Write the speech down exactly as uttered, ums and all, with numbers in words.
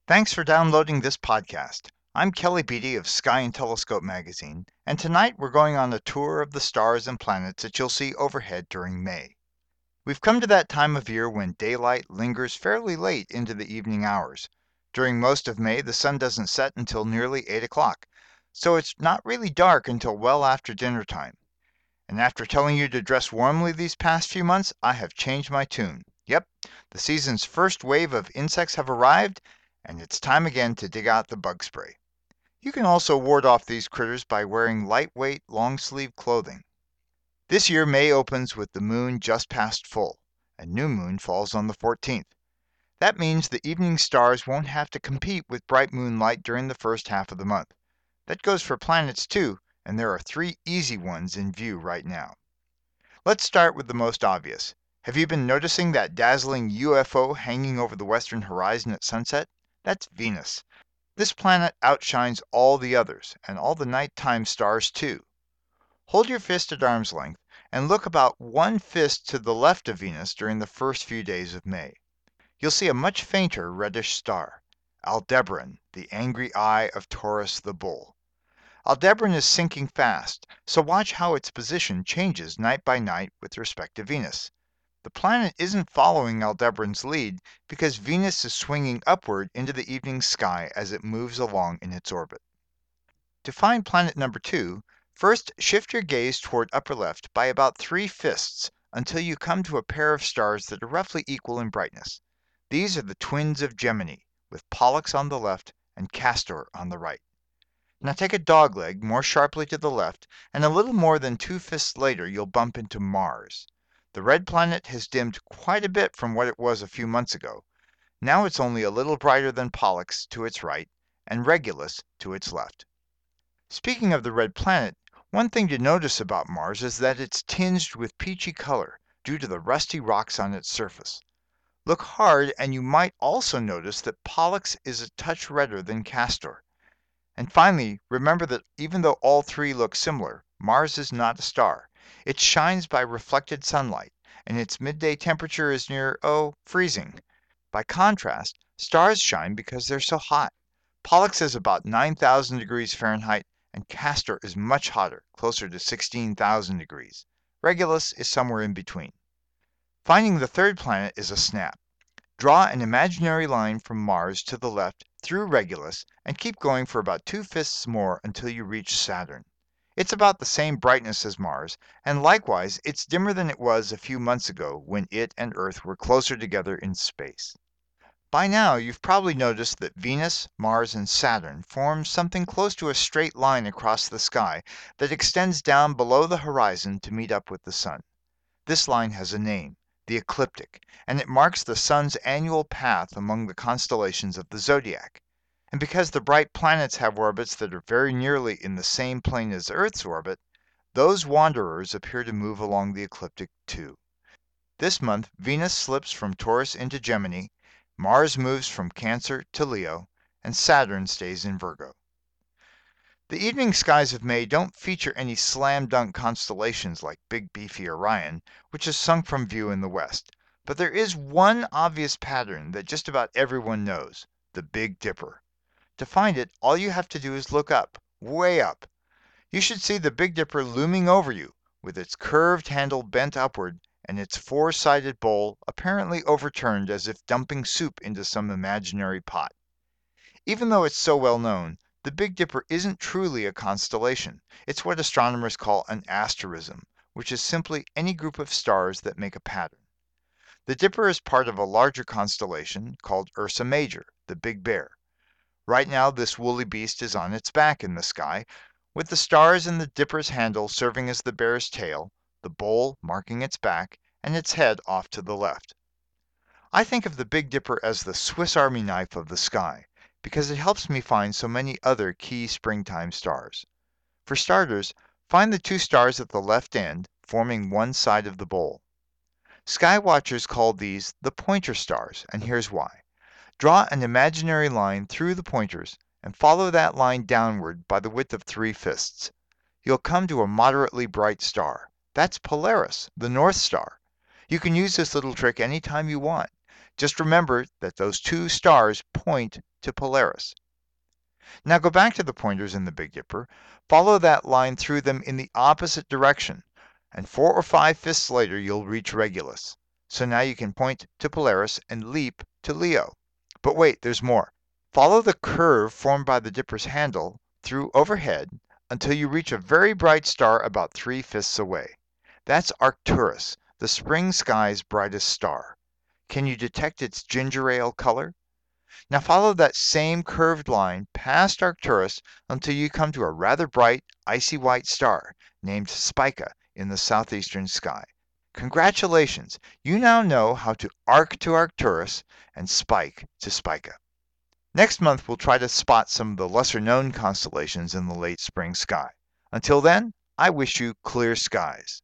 Thanks for downloading this podcast. I'm Kelly Beatty of Sky and Telescope magazine, and tonight we're going on a tour of the stars and planets that you'll see overhead during May. We've come to that time of year when daylight lingers fairly late into the evening hours. During most of May, the sun doesn't set until nearly eight o'clock, so it's not really dark until well after dinner time. And after telling you to dress warmly these past few months, I have changed my tune. Yep, the season's first wave of insects have arrived, and it's time again to dig out the bug spray. You can also ward off these critters by wearing lightweight, long-sleeve clothing. This year, May opens with the moon just past full, and new moon falls on the fourteenth. That means the evening stars won't have to compete with bright moonlight during the first half of the month. That goes for planets too, and there are three easy ones in view right now. Let's start with the most obvious. Have you been noticing that dazzling U F O hanging over the western horizon at sunset? That's Venus. This planet outshines all the others, and all the nighttime stars too. Hold your fist at arm's length and look about one fist to the left of Venus during the first few days of May. You'll see a much fainter reddish star, Aldebaran, the angry eye of Taurus the bull. Aldebaran is sinking fast, so watch how its position changes night by night with respect to Venus. The planet isn't following Aldebaran's lead because Venus is swinging upward into the evening sky as it moves along in its orbit. To find planet number two, first shift your gaze toward upper left by about three fists until you come to a pair of stars that are roughly equal in brightness. These are the twins of Gemini, with Pollux on the left and Castor on the right. Now take a dogleg more sharply to the left, and a little more than two fists later you'll bump into Mars. The red planet has dimmed quite a bit from what it was a few months ago. Now it's only a little brighter than Pollux to its right, and Regulus to its left. Speaking of the red planet, one thing to notice about Mars is that it's tinged with peachy color due to the rusty rocks on its surface. Look hard and you might also notice that Pollux is a touch redder than Castor. And finally, remember that even though all three look similar, Mars is not a star. It shines by reflected sunlight, and its midday temperature is near, oh, freezing. By contrast, stars shine because they're so hot. Pollux is about nine thousand degrees Fahrenheit, and Castor is much hotter, closer to sixteen thousand degrees. Regulus is somewhere in between. Finding the third planet is a snap. Draw an imaginary line from Mars to the left through Regulus and keep going for about two fists more until you reach Saturn. It's about the same brightness as Mars, and likewise it's dimmer than it was a few months ago when it and Earth were closer together in space. By now you've probably noticed that Venus, Mars, and Saturn form something close to a straight line across the sky that extends down below the horizon to meet up with the sun. This line has a name, the ecliptic, and it marks the sun's annual path among the constellations of the zodiac. And because the bright planets have orbits that are very nearly in the same plane as Earth's orbit, those wanderers appear to move along the ecliptic too. This month, Venus slips from Taurus into Gemini, Mars moves from Cancer to Leo, and Saturn stays in Virgo. The evening skies of May don't feature any slam-dunk constellations like Big Beefy Orion, which is sunk from view in the west. But there is one obvious pattern that just about everyone knows, the Big Dipper. To find it, all you have to do is look up, way up. You should see the Big Dipper looming over you, with its curved handle bent upward and its four-sided bowl apparently overturned as if dumping soup into some imaginary pot. Even though it's so well known, the Big Dipper isn't truly a constellation. It's what astronomers call an asterism, which is simply any group of stars that make a pattern. The Dipper is part of a larger constellation called Ursa Major, the Big Bear. Right now this woolly beast is on its back in the sky, with the stars and the Dipper's handle serving as the bear's tail, the bowl marking its back, and its head off to the left. I think of the Big Dipper as the Swiss Army knife of the sky, because it helps me find so many other key springtime stars. For starters, find the two stars at the left end, forming one side of the bowl. Sky watchers call these the pointer stars, and here's why. Draw an imaginary line through the pointers and follow that line downward by the width of three fists. You'll come to a moderately bright star. That's Polaris, the North Star. You can use this little trick anytime you want. Just remember that those two stars point to Polaris. Now go back to the pointers in the Big Dipper, follow that line through them in the opposite direction, and four or five fifths later you'll reach Regulus. So now you can point to Polaris and leap to Leo. But wait, there's more. Follow the curve formed by the Dipper's handle through overhead until you reach a very bright star about three fifths away. That's Arcturus, the spring sky's brightest star. Can you detect its ginger ale color? Now follow that same curved line past Arcturus until you come to a rather bright, icy white star named Spica in the southeastern sky. Congratulations! You now know how to arc to Arcturus and spike to Spica. Next month we'll try to spot some of the lesser-known constellations in the late spring sky. Until then, I wish you clear skies.